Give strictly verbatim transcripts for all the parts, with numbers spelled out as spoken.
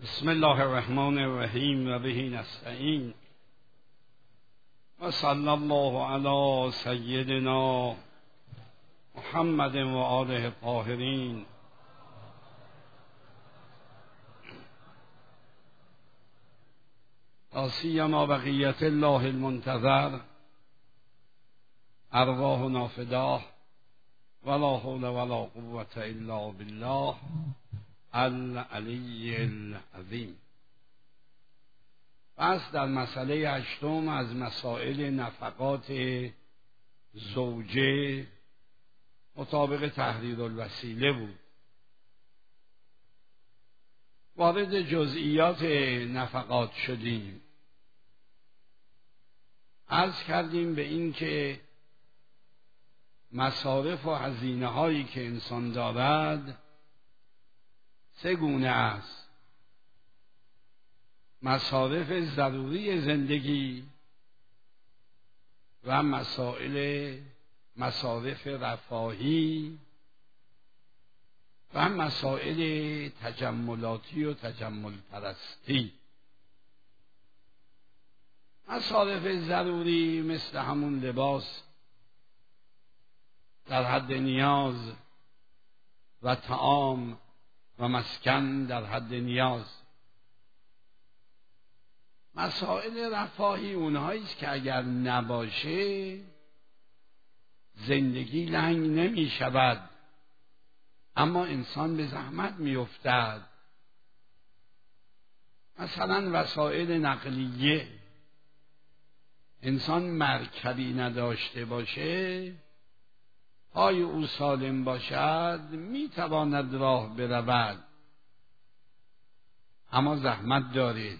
بسم الله الرحمن الرحیم و به نستعین و صلی الله علی سیدنا محمد و آله الطاهرین. لا سیما بقیت الله المنتظر ارواحنا فداه ولا حول ولا قوة الا بالله العلی العظیم. پس در مسئله هشتم از مسائل نفقات زوجه مطابق تحریر الوسیله بود. وارد جزئیات نفقات شدیم. عرض کردیم به این که مصارف و هزینه هایی که انسان دارد سه گونه است: مصارف ضروری زندگی و مسائل مصارف رفاهی و مسائل تجملاتی و تجمل پرستی. مصارف ضروری مثل همون لباس در حد نیاز و طعام و مسکن در حد نیاز. مسائل رفاهی اونهایی است که اگر نباشه زندگی لنگ نمی شود، اما انسان به زحمت می افتد. مثلا وسایل نقلیه، انسان مرکبی نداشته باشه، پای او سالم باشد، می تواند راه برود، اما زحمت دارد.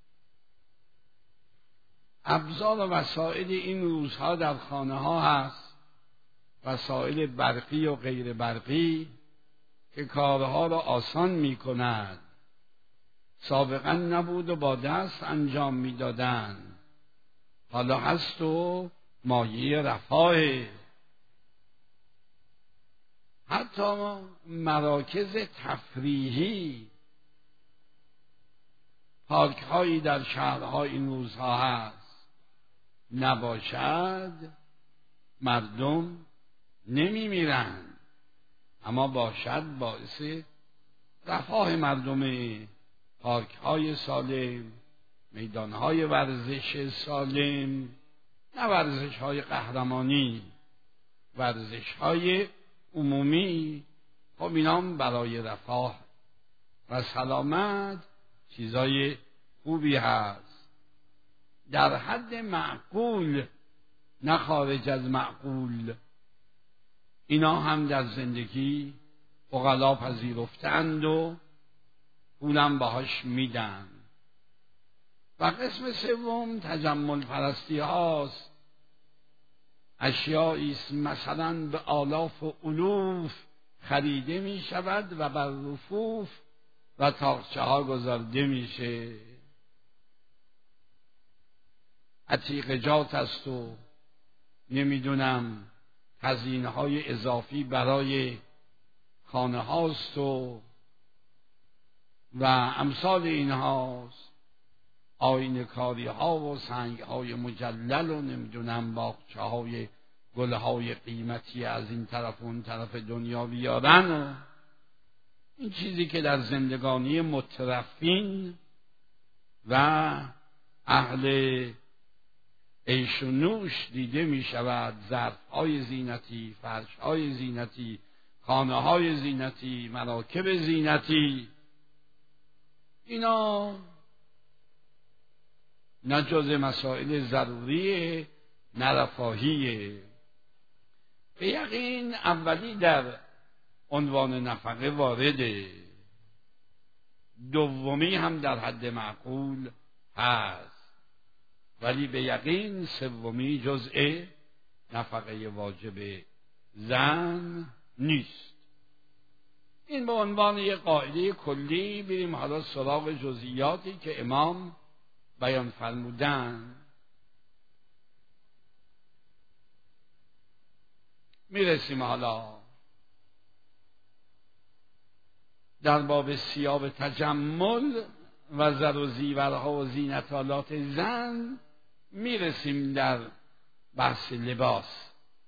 ابزار و وسایل این روزها در خانه ها هست، وسایل برقی و غیر برقی که کارها را آسان می کند. سابقا نبود و با دست انجام می دادن، حالا هست و مایه رفاه. حتی مراکز تفریحی، پارک هایی در شهرها این روزها هست، نباشد مردم نمی میرند، اما باشد باعث رفاه مردم. پارک های سالم، میدان های ورزش سالم، نه ورزش های قهرمانی، ورزش های عمومی. خب اینام برای رفاه و سلامت چیزای خوبی هست، در حد معقول نه خارج از معقول. اینا هم در زندگی عقلا پذیرفتند و پولم باهاش میدن. و قسم سوم تجمل پرستی هاست. اشیایی است مثلا به آلاف و الوف خریده می شود و بر رفوف و تاقچه ها گذارده میشه. عتیقجات است و نمیدونم هزینه های اضافی برای خانه هاست و و امثال این هاست. آینه کاری ها و سنگ های مجلل و نمیدونم باغچه های گل های قیمتی از این طرف و اون طرف دنیا بیارن و این چیزی که در زندگانی مترفین و اهل عیش و نوش دیده می شود. ظرف های زینتی، فرش های زینتی، خانه های زینتی، مراکب زینتی، اینا نه جز مسائل ضروریه نه رفاهیه. به یقین اولی در عنوان نفقه وارده، دومی هم در حد معقول هست، ولی به یقین سومی جزء نفقه واجب زن نیست. این به عنوان یک قاعده کلی. بریم حالا سراغ جزئیاتی که امام بیان فرمودن. میرسیم حالا در باب ثیاب تجمل و زر و زیورها و زینتالات زن میرسیم در بحث لباس.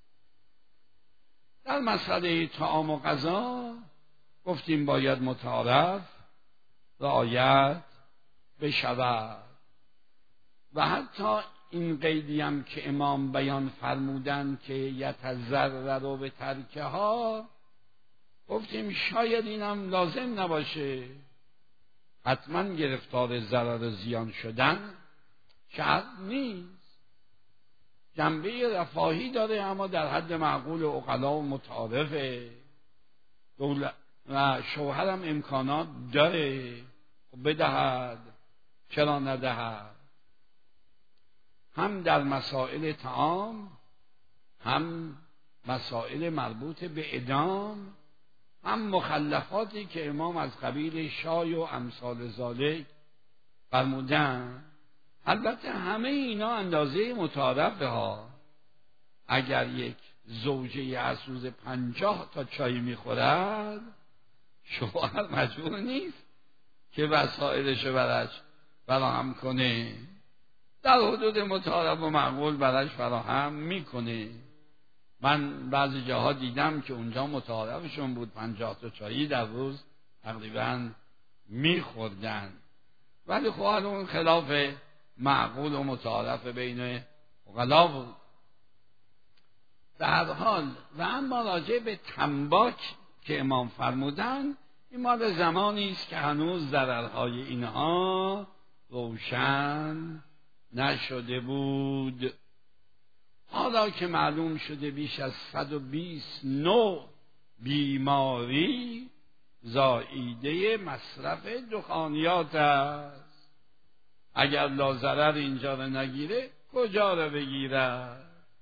در مسئله طعام و غذا گفتیم باید متعارف رعایت بشود و حتی این قیدی هم که امام بیان فرمودن که یتضرر به ترکها، گفتیم شاید اینم لازم نباشه، حتما گرفتار ضرر و زیان شدن شرط نیست، جنبه رفاهی داره اما در حد معقول و عقلا و متعارفه. دولت و شوهرم امکانات داره بدهد، چرا ندهد؟ هم در مسائل طعام، هم مسائل مربوط به ادام، هم مخلفاتی که امام از قبیل شای و امثال ذالک فرمودن. البته همه اینا اندازه متعارفه ها. اگر یک زوجه از روز پنجاه تا چای میخورد، شوهر مجبور نیست که وسایلش برش فراهم کنه، در حدود متعارف و معقول برش فراهم میکنه. من بعضی جاها دیدم که اونجا متعارفشون بود پنجاه تا چایی در روز تقریبا میخوردن، ولی خب اون خلاف معقول و متعارف بین عقلا بود. در حال و اما راجع به تنباک که امام فرمودن، این مال زمانی است که هنوز ضررهای اینها روشن نشده بود. حالا که معلوم شده بیش از صد و بیست نوع بیماری زائیده مصرف دخانیات است، اگر لاضرر اینجا رو نگیره کجا رو بگیره؟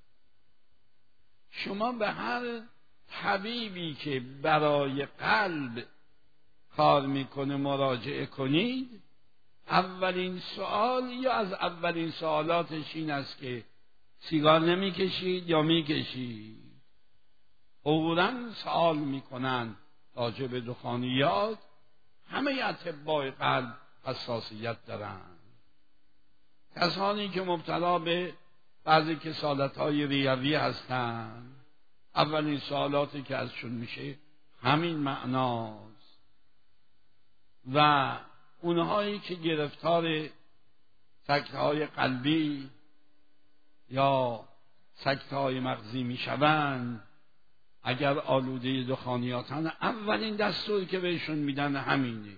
شما به هر طبیبی که برای قلب کار میکنه مراجعه کنید، اولین سوال یا از اولین سوالاتش این است که سیگار نمیکشید یا میکشید؟ فوراً سوال میکنن راجع به دخانیات. همه اطباء قلب حساسیت دارند. کسانی که مبتلا به بعضی کسالت‌های ریوی هستند، اولین سوالاتی که ازشون میشه همین معناست. و اونهایی که گرفتار سکته‌های قلبی یا سکته‌های مغزی میشوند، اگر آلوده دخانیاتن، اولین دستوری که بهشون میدن همینه.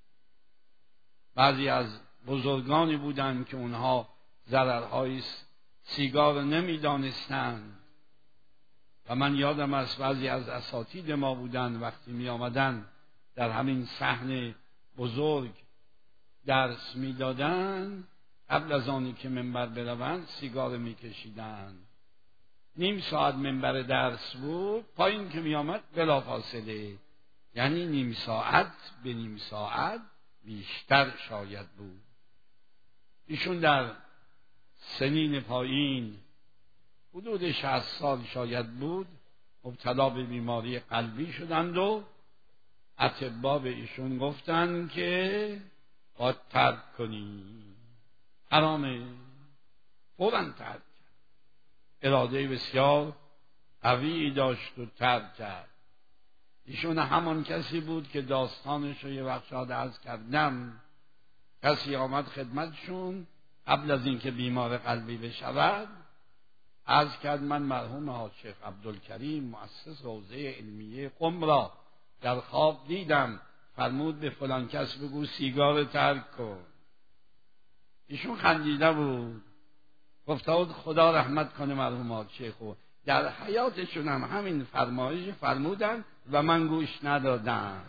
بعضی از بزرگانی بودن که اونها ضررهای سیگار نمیدانستند و من یادم از بعضی از اساتید ما بودن وقتی می آمدن در همین صحن بزرگ درس می دادن، قبل از آنی که منبر بروند سیگار می کشیدن. نیم ساعت منبر درس بود، پایین که می آمد بلافاصله، یعنی نیم ساعت به نیم ساعت بیشتر شاید بود. ایشون در سنین پایین حدود شصت سال شاید بود، مبتلا به بیماری قلبی شدند و اطباء به ایشون گفتن که باید ترک کنی، حرامه. فوراً ترک کرد. اراده بسیار قوی داشت و ترک کرد. ایشون همان کسی بود که داستانش رو یه وقت شاید عرض کردم. کسی آمد خدمتشون قبل از اینکه بیمار قلبی بشود، عرض کرد من مرحوم حاج شیخ عبدالکریم مؤسس حوزه علمیه قم را در خواب دیدم، فرمود به فلان کس بگو سیگار ترک کن. ایشون خندیده بود، گفته بود خدا رحمت کنه مرحوم حاج شیخ، در حیاتشون هم همین فرمایش فرمودن و من گوش ندادم.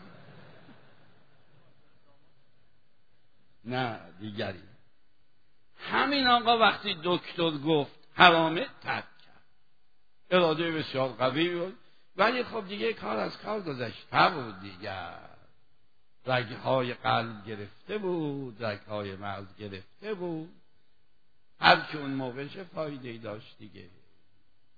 نه دیگری. همین آقا وقتی دکتر گفت حرامه ترک کرد. اراده بسیار قوی بود، ولی خب دیگه کار از کار گذشته بود دیگر. رگهای قلب گرفته بود، رگهای مغز گرفته بود، هر که اون موقع چه فایده‌ای داشت دیگه.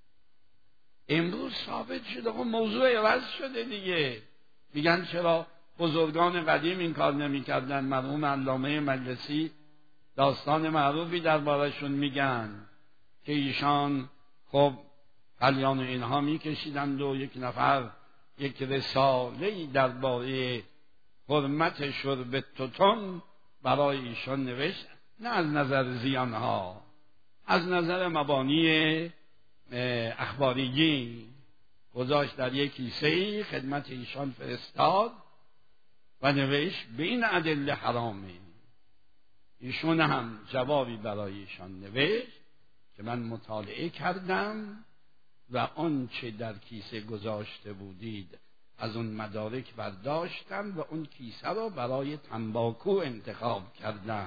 امروز ثابت شده، خب موضوع عوض شده دیگه. میگن چرا بزرگان قدیم این کار نمی‌کردن. مرحوم علامه مجلسی داستان معروفی دربارشون میگن که ایشان خب قلیان اینها میکشیدند و یک نفر یک رساله‌ای درباره حرمت شرب توتون برای ایشان نوشت، نه از نظر زیانها، از نظر مبانی اخباریگی گذاشت در یک کیسه‌ای خدمت ایشان فرستاد و نوشت به این ادله حرامه. ایشون هم جوابی برای ایشان نوشت که من مطالعه کردم و آنچه در کیسه گذاشته بودید از اون مدارک برداشتم و اون کیسه را برای تنباکو انتخاب کردم.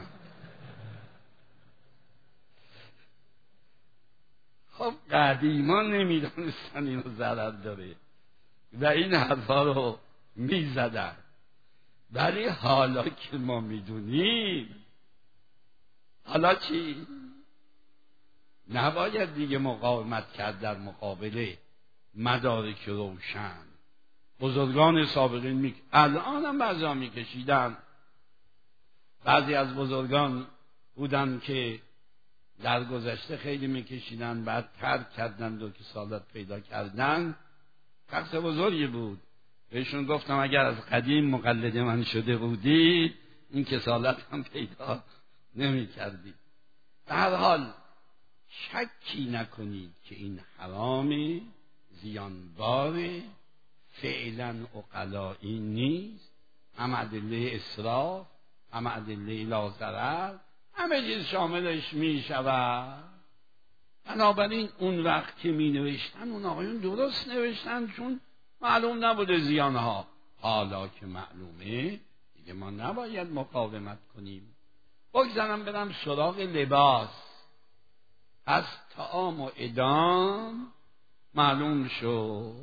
خب قدیما نمیدونستن اینو ضرر داره و این حرفا رو میزدن، ولی حالا که ما میدونیم حالا چی؟ نباید دیگه مقاومت کرد در مقابل مدارک روشن. بزرگان سابقین می الان هم بعضا میکشیدن. بعضی از بزرگان بودن که در گذشته خیلی میکشیدن، بعد ترک کردن و کسالت پیدا کردن. شخص بزرگی بود، بهشون گفتم اگر از قدیم مقلد من شده بودید این کسالت هم پیدا نمی کردید. به هر حال شکی نکنید که این حرام زیانباره، فعلا عقلائی نیست، هم ادله اسراف هم ادله لا ضرر، همه چیز شاملش می شود. بنابراین اون وقت که می نوشتن اون آقایون درست نوشتن، چون معلوم نبوده زیانها. حالا که معلومه دیگه ما نباید مقاومت کنیم. بگذارم برم سراغ لباس. از طعام و ادام معلوم شد،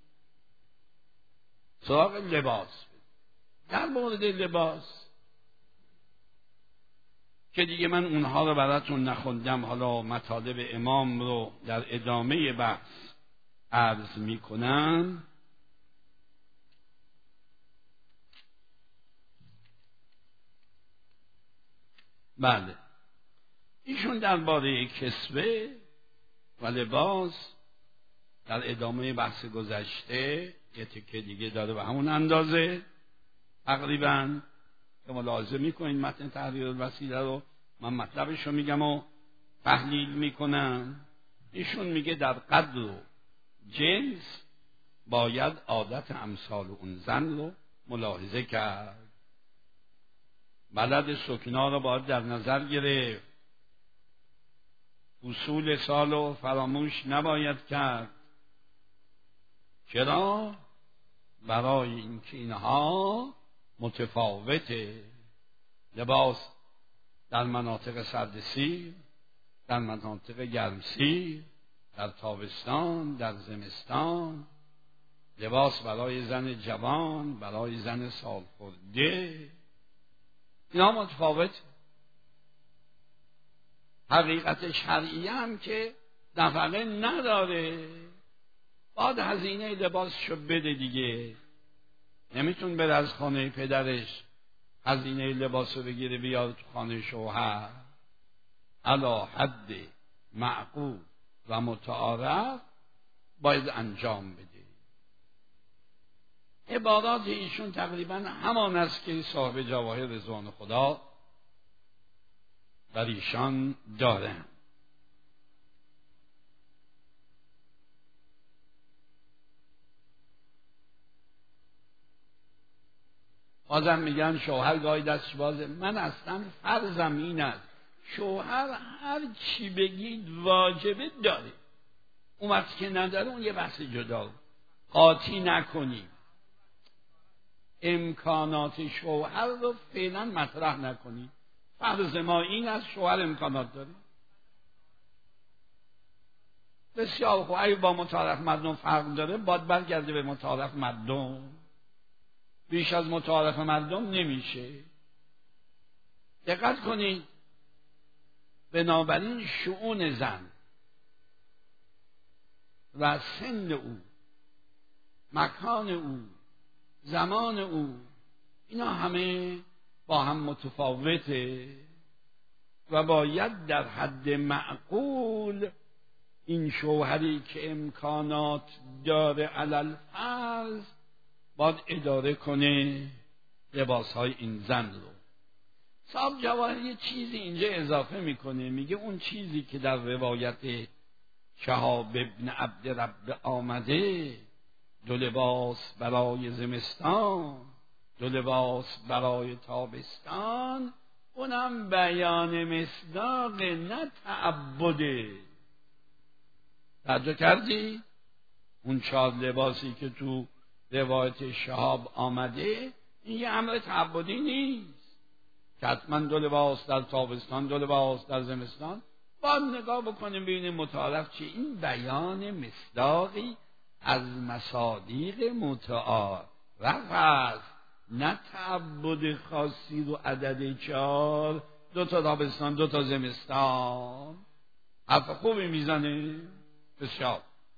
سراغ لباس. در مورد لباس که دیگه من اونها رو براتون نخوندم، حالا مطالب امام رو در ادامه بحث عرض می کنم. بله، ایشون درباره کسوه و لباس در ادامه بحث گذشته یه تکه دیگه داره و همون اندازه تقریبا که ملاحظه میکنین متن تحریر الوسیله رو من مطلبش رو میگم و تحلیل میکنم. ایشون میگه در قدر و جنس باید عادت امثال اون زن رو ملاحظه کرد. بلد سکنا رو باید در نظر گرفت. اصول سال رو فراموش نباید کرد. چرا؟ برای اینکه اینها متفاوته. لباس در مناطق سردسیر، در مناطق گرمسیر، در تابستان، در زمستان، لباس برای زن جوان، برای زن سالخورده، اینا متفاوت. حقیقت شرعی هم که نفقه نداره، باید هزینه لباسشو بده دیگه. نمیتون بره از خانه پدرش هزینه لباسو بگیره بیاد تو خانه شوهر. علی حد معقول و متعارف باید انجام بده. عبارات ایشون تقریبا همان است که صاحب جواهر رضوان خدا بر ایشان داره. بازم میگن شوهر گاهی دستش بازه. من اصلا فرضم این است شوهر هر چی بگید واجبه داره، اون وقت که نداره اون یه بحث جدا. قاطی نکنیم، امکانات شوهر رو فعلا مطرح نکنیم. فرض ما این است شوهر امکانات داره. بسیار خوب، اگه با متعارف مردم فرق داره باید برگرده به متعارف مردم. بیش از متعارف مردم نمیشه. دقت کنید، بنابراین شؤون زن و سن او، مکان او، زمان او، اینا همه با هم متفاوته و باید در حد معقول این شوهری که امکانات داره علل فرض باید اداره کنه لباسهای این زن رو. صاحب جواهر یه چیزی اینجا اضافه میکنه، میگه اون چیزی که در روایت شهاب ابن عبد رب آمده، دو لباس برای زمستان دو لباس برای تابستان، اونم بیان مصداق نه تعبده. توجه کردی؟ اون چهار لباسی که تو روایت شهاب آمده این یه امر تعبدی نیست که حتما دو لباس در تابستان دو لباس در زمستان. باید نگاه بکنیم ببینیم متعارف چیه. این بیان مصداقی از مصادیق متعارف است، نه تعبد خاصی رو عدد چهار، دو تا تابستان دو تا زمستان. حرف خوبی میزنه. بسیار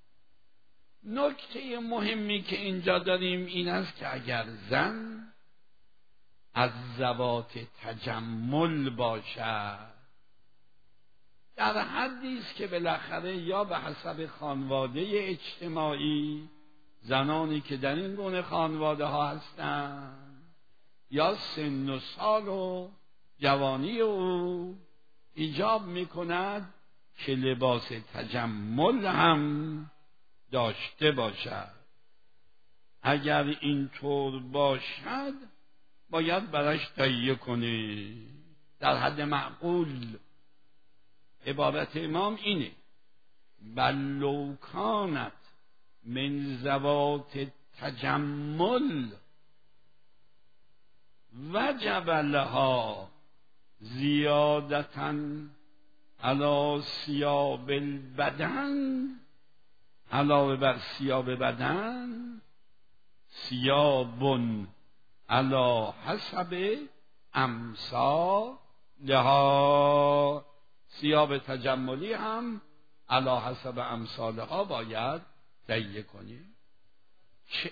نکته مهمی که اینجا داریم این است که اگر زن از ذوات تجمل باشد، در حدی است که بالاخره یا به حسب خانواده اجتماعی، زنانی که در این گونه خانواده ها هستند، یا سن و سال و جوانی او ایجاب می کند که لباس تجمل هم داشته باشد. اگر اینطور باشد باید برش تهیه کنی در حد معقول. عبارت امام اینه: بل لو کانت من ذوات تجمل وجب لها زیادتاً علی ثیاب البدن، علاوه بر ثیاب بدن، ثیاب علی حسب امثالها، ثیاب تجملی هم علی حسب امثالها باید تهیه کنیم. چه؟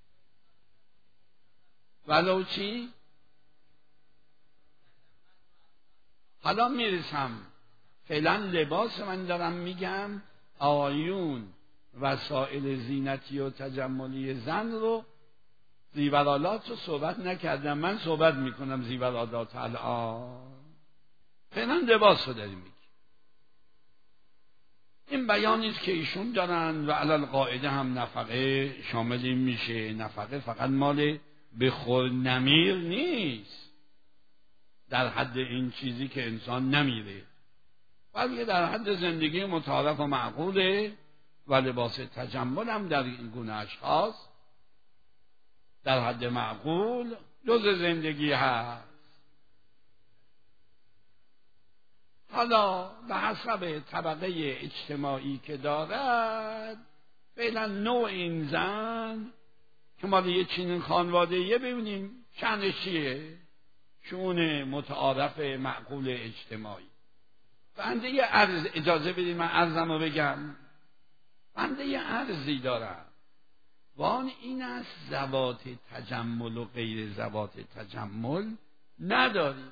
ولو چی؟ حالا میرسم. فعلا لباس من دارم میگم، آیون وسائل زینتی و تجملی زن رو، زیورالات رو صحبت نکردم. من صحبت میکنم زیورالات الان. فعلا لباس رو داریم میگیم. این بیانی است که ایشون دارن و علل قاعده هم نفقه شامل این میشه. نفقه فقط مال بخور نمیر نیست، در حد این چیزی که انسان نمیره، بلکه در حد زندگی متعارف و معقوله. و لباس تجمل هم در این گونه اشخاص در حد معقول جز زندگی هست. حالا به حسب طبقه اجتماعی که دارد، فعلا نوع این زن که مال یه چنین خانواده یه ببینیم شأنش چیه، شؤون متعارف معقول اجتماعی. بنده یه عرض، اجازه بدید من عرضم رو بگم. بنده یه عرضی دارم و آن این است: ذوات تجمل و غیر ذوات تجمل نداریم.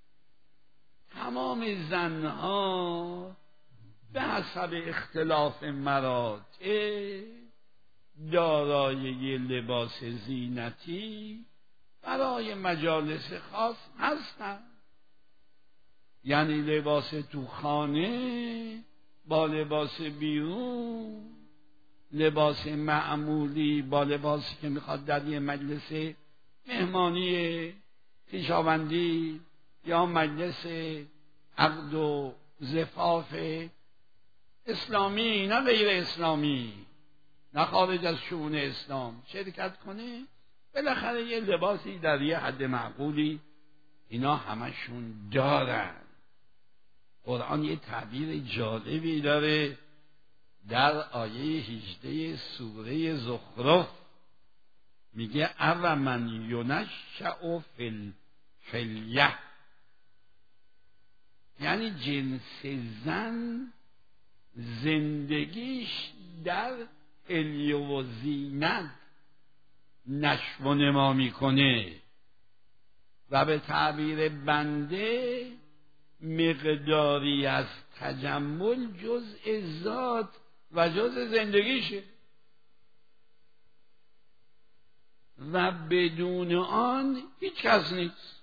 تمام زنها به حسب اختلاف مراتب دارای یه لباس زینتی برای مجالس خاص هستند. یعنی لباس تو خانه با لباس بیرون، لباس معمولی با لباسی که میخواد در یه مجلس مهمانی خویشاوندی یا مجلس عقد و زفاف اسلامی، نه غیر اسلامی، نه خارج از شؤون اسلام شرکت کنه، بالاخره یه لباسی در یه حد معقولی اینا همشون دارن. قرآن یه تعبیر جالبی داره در آیه هجده سوره زخرف، میگه اومن ینشأ فی الحلیة، یعنی جنس زن زندگیش در حلیه و زینت نشو و نما میکنه. و به تعبیر بنده مقداری از تجمل جزء ذات و جزء زندگیشه و بدون آن هیچ کس نیست.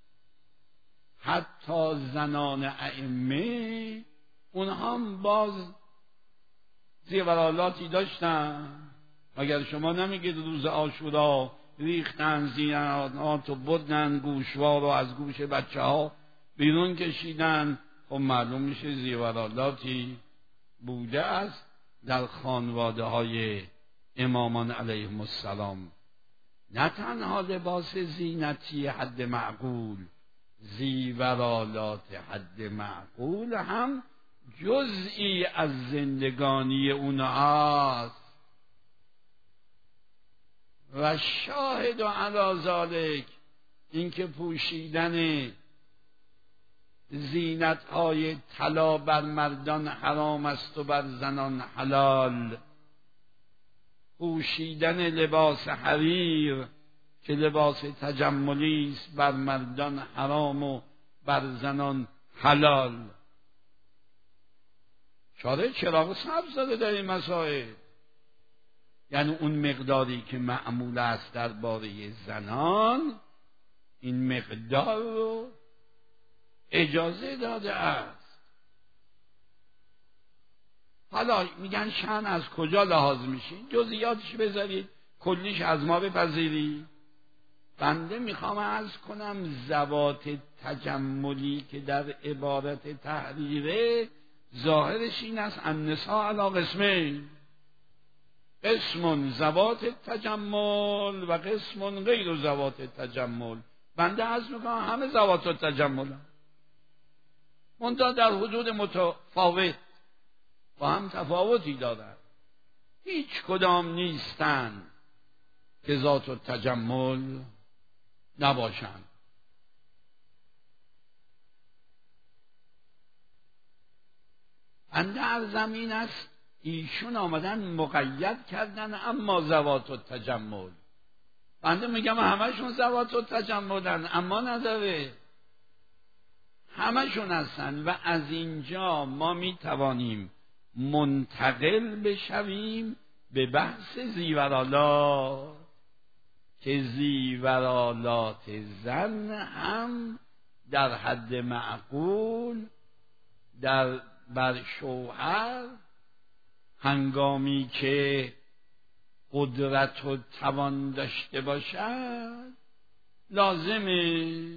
حتی زنان ائمه اونها هم باز زیورالاتی داشتن. اگر شما نمیگید روز عاشورا ریختن زینات و بردن گوشوار رو از گوش بچه ها بیرون کشیدن، خب معلوم میشه زیورالاتی بوده است در خانواده های امامان علیهم السلام. نه تنها لباس زینتی حد معقول، زیورالات حد معقول هم جزئی از زندگانی اونهاست. و شاهد و علی ذالک اینکه پوشیدن زینت های طلا بر مردان حرام است و بر زنان حلال، پوشیدن لباس حریر که لباس تجملی است بر مردان حرام و بر زنان حلال. شاره چراغ سبز داده در این مسائل. یعنی اون مقداری که معمول است درباره زنان، این مقدار رو اجازه داده است. حالا میگن شأن از کجا لحاظ میشه؟ جزئیاتش بذارید، کلیش از ما بپذیرید. بنده میخوام عرض کنم ذوات تجملی که در عبارت تحریره ظاهرش این است النساء علی قسمین، قسم ذوات تجمل و قسم غیر ذوات تجمل. بنده عرض میکنم همه ذوات تجمل هم منتها در حدود متفاوت با هم تفاوتی دارند. هیچ کدام نیستند که ذات التجمل نباشند. بنده عرضم این است ایشون آمدن مقید کردن اما ذوات التجمل. بنده میگم همشون ذوات التجملن، اما نداره، همشون هستن. و از اینجا ما میتوانیم منتقل بشویم به بحث زیورالات، که زیورالات زن هم در حد معقول در بر شوهر هنگامی که قدرت و توان داشته باشد لازمه.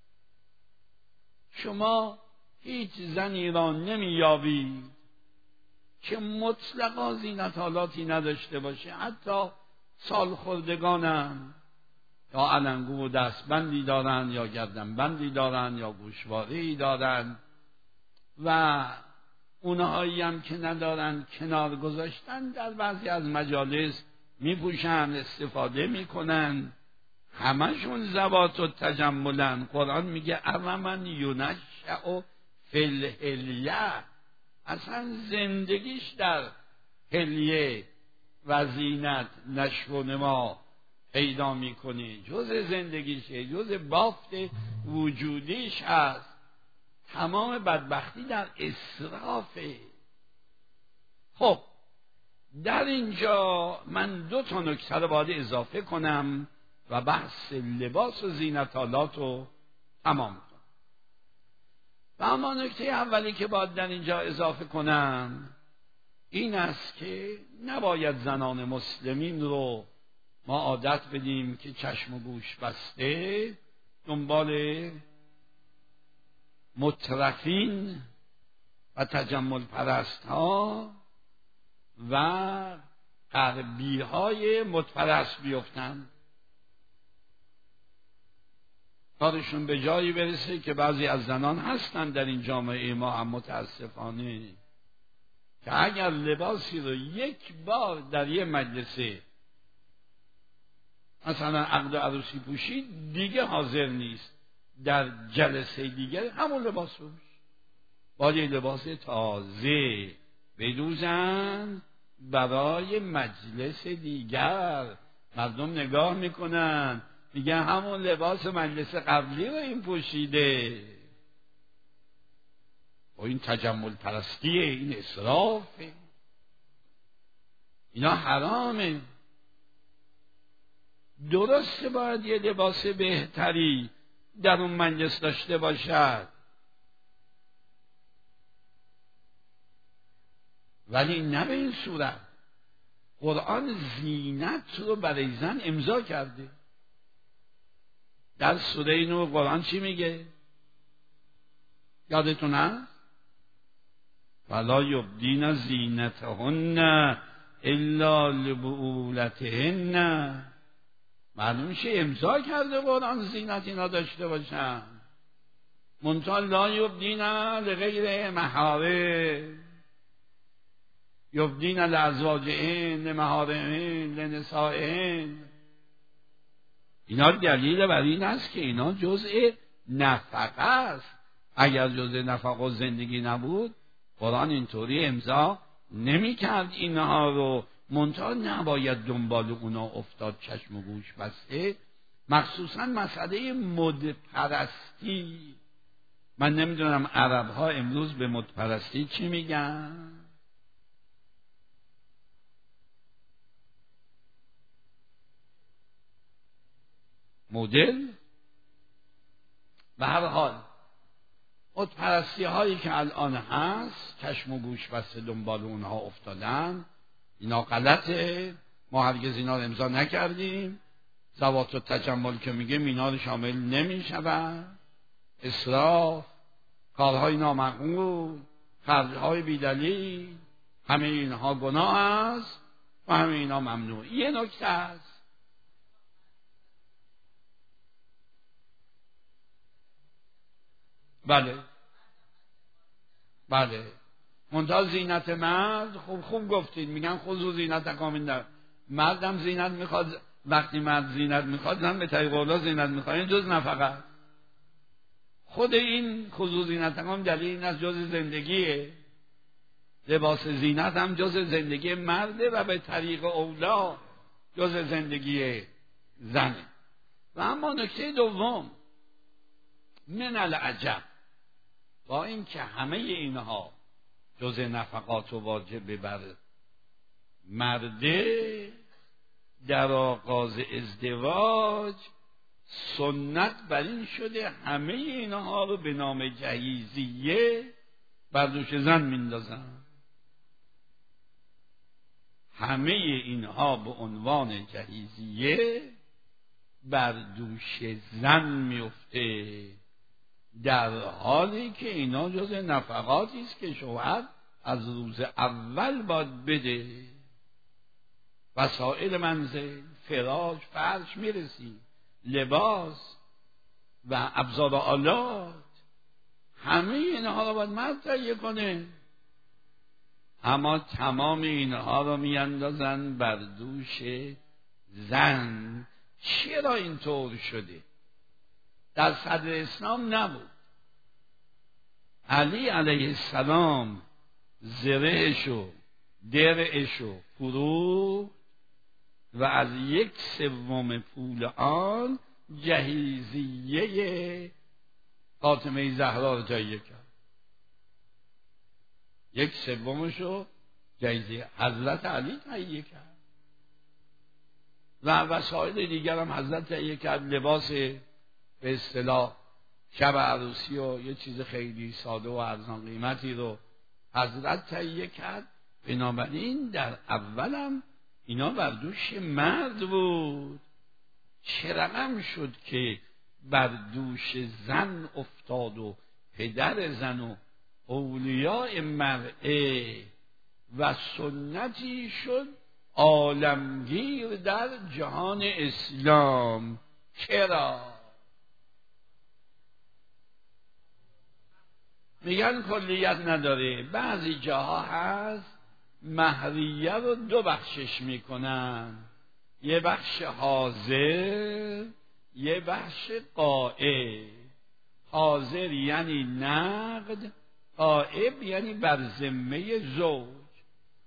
شما هیچ زنی را نمیابید که مطلقا زینتالاتی نداشته باشه. حتی سالخوردگانم یا علنگو و دستبندی دارن یا گردنبندی دارن یا گوشواره‌ای دارن و اونهایی هم که ندارن کنار گذاشتن در بعضی از مجالس میپوشن، استفاده میکنن. همشون ذوات التجملن. قرآن میگه ارمن ینشأ فی الحلیه، اصلا زندگیش در حلیه و زینت نشو و نما پیدا میکنه، جز زندگیشه، جز بافت وجودیش هست. تمام بدبختی در اسرافه. خب در اینجا من دو تا نکته رو باید اضافه کنم و بحث لباس و زینتالات رو تمام کنم. و اما نکته اولی که باید در اینجا اضافه کنم این است که نباید زنان مسلمین رو ما عادت بدیم که چشم و گوش بسته دنبال مترفین و تجمل پرست ها و غربی های متپرست بیفتن. کارشون به جایی برسه که بعضی از زنان هستن در این جامعه ما هم متاسفانه که اگر لباسی رو یک بار در یه مجلسه مثلا عقد و عروسی پوشید دیگه حاضر نیست در جلسه دیگر همون لباس رو با یه لباس تازه بدوزن برای مجلس دیگر. مردم نگاه میکنن میگه همون لباس مجلس قبلی رو این پوشیده. و این تجمل پرستیه، این اسرافه، اینا حرامه. درسته باید یه لباس بهتری در اون مجلس داشته باشد، ولی نه به این صورت. قرآن زینت رو برای زن امضا کرده. در سوره نور قرآن چی میگه؟ یادتون هست؟ ولا یبدین زینتهن الا لبعولتهن. معلوم میشه امضا کرده قرآن زینت اینا داشته باشن. منتها لا یبدین لغیر محارم، یبدین لازواجهن لمحارمهن لنسائهن. اینا دلیل بر این است که اینا جزء نفقه است. اگر جزء نفقه و زندگی نبود قرآن اینطوری امضا نمی کرد اینها رو. منتها نباید دنبال اونا افتاد، چشم و گوش بسته. مخصوصا مسئله مدپرستی. من نمیدونم عرب ها امروز به مدپرستی چی میگن؟ مدل؟ به هر حال مدپرستی هایی که الان هست، چشم و گوش بسته دنبال اونها افتادن، اینا غلطه. ما هرگز اینا رو امضا نکردیم. زوات و تجمل که میگه اینا رو شامل نمیشود. اسراف، کارهای نامعقول، خرجهای بیدلیل، همه اینها گناه است و همه اینها ممنوع. یه نکته است، بله بله، منتها زینت مرد خوب خوب گفتید، میگن خذوا زینتکم عند. مردم زینت میخواد، وقتی مرد زینت میخواد زن به طریق اولا زینت میخواد، این جز نفقه. خود این خذوا زینتکم دلیل این از جز زندگیه. لباس زینت هم جز زندگی مرده و به طریق اولا جز زندگی زنه. و اما نکته دوم، من العجب، با این که همه اینها جز نفقات و واجب بر مرده، در آغاز ازدواج سنت بر این شده همه اینها رو به نام جهیزیه بر دوش زن میندازن. همه اینها به عنوان جهیزیه بر دوش زن میفته، در حالی که اینا جز نفقاتی است که شوهر از روز اول باید بده. وسایل منزل، فراش، فرش میرسی، لباس و ابزار آلات، همه اینها رو باید مرد تهیه کنه. اما تمام اینها رو میاندازن بر دوش زن. چرا اینطور شده؟ در صدر اسلام نبود. علی علیه السلام زرهشو درعشو فروخت و از یک سوم پول آن جهیزیه فاطمه زهرا رو تهیه کرد. یک سومشو جهیزیه حضرت علی تهیه کرد و وسایل دیگر هم حضرت تهیه کرد. لباس به اصطلاح شب عروسی و یه چیز خیلی ساده و ارزان قیمتی رو حضرت تهیه کرد. بنابراین در اولم اینا بر دوش مرد بود. چه رقم شد که بر دوش زن افتاد و پدر زن و اولیاء مرعه و سنتی شد عالمگیر در جهان اسلام. چرا؟ میگن کلیت نداره. بعضی جاها هست مهریه رو دو بخشش میکنن، یه بخش حاضر، یه بخش قائب. حاضر یعنی نقد، قائب یعنی بر ذمه زوج.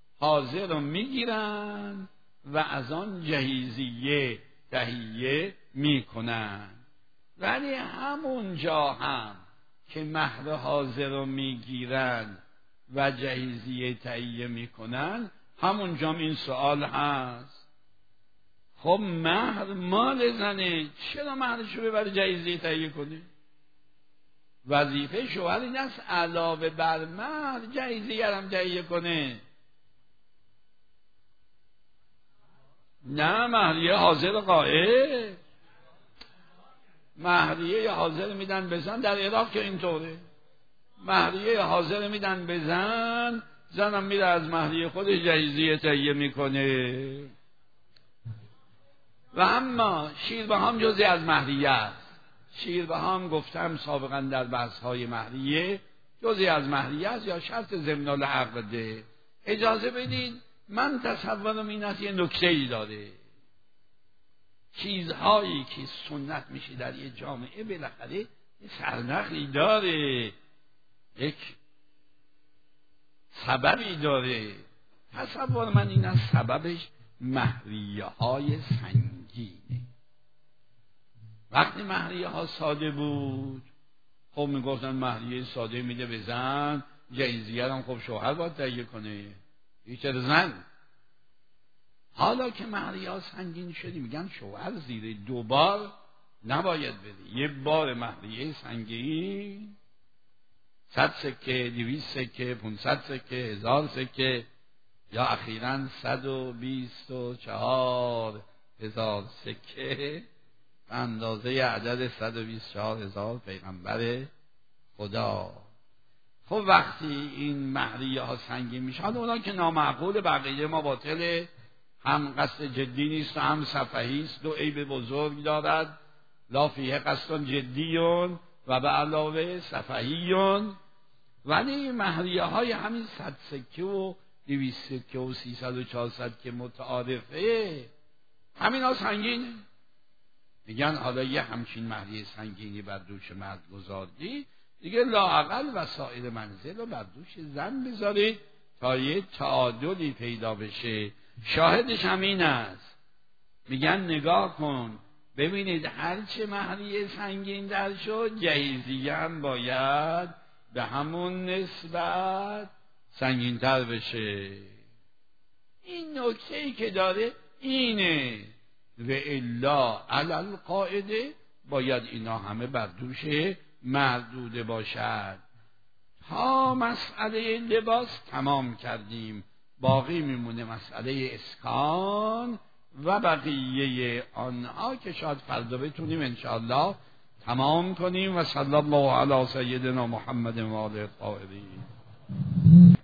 حاضر رو میگیرن و از آن جهیزیه تهیه میکنن. ولی همونجا هم که مهر حاضر رو میگیرن و جهیزیه تهیه میکنن، همونجا این سوال هست خب مهر مال زنه، چرا مهرشو ببره جهیزیه تهیه کنه؟ وظیفه شوهر این است علاوه بر مهر جهیزیه هم تهیه کنه. نه، مهریه حاضر قائل، مهریه حاضر میدن بزن. در عراق که اینطوره، مهریه حاضر میدن بزن، زنم میره از مهریه خودش جهیزیه تهیه میکنه. و اما شیربهام جزئی از مهریه است. شیربهام گفتم سابقا در بحث‌های مهریه جزئی از مهریه است یا شرط ضمن العقد. اجازه بدید من تصورم این است یه نکته‌ای داره، چیزهایی که سنت میشه در یه جامعه بالاخره یه سرنخی داره، یک سببی داره. تصور من این است سببش مهریه های سنگینه. وقتی مهریه ها ساده بود خب میگفتن مهریه ساده میده به زن، جهیزیه هم خب شوهر باید تهیه کنه، بیشتر زن. حالا که مهریه ها سنگین شدی میگن شوهر زیر دو بار نباید بده، یه بار مهریه سنگین، صد سکه، دویست سکه، پونصد سکه، هزار سکه، یا اخیراً صد و بیست و چهار هزار سکه به اندازه عدد صد و بیست و چهار هزار پیغمبر خدا. خب وقتی این مهریه ها سنگین میشه، حالا اونا که نامعقول بقیه ما باطله، هم قصد جدی نیست و هم سفهی است، دو عیب بزرگ دارد، لا فیه قصد جدیون و به علاوه سفهیون. ولی مهریه های همین صد سکه و دویست سکه و سیصد و چهارصد که متعارفه، همین ها سنگینه. میگن حالا یه همچین مهریه سنگینی بر دوش مرد گذاردی، دیگه لااقل وسائل منزل رو بر دوش زن بذارید تا یه تعادلی پیدا بشه. شاهدش همین است، میگن نگاه کن ببینید هرچه مهریه سنگین در شد جهیزیه هم باید به همون نسبت سنگین تر بشه. این نکته ای که داره اینه، و الا علی القاعده باید اینا همه بر دوش مردوده باشد. تا مسئله لباس تمام کردیم، باقی میمونه مسئله اسکان و بقیه آنها که شاید فردا بتونیم انشاءالله تمام کنیم. و صلی الله علی سیدنا محمد و آله الطاهرین.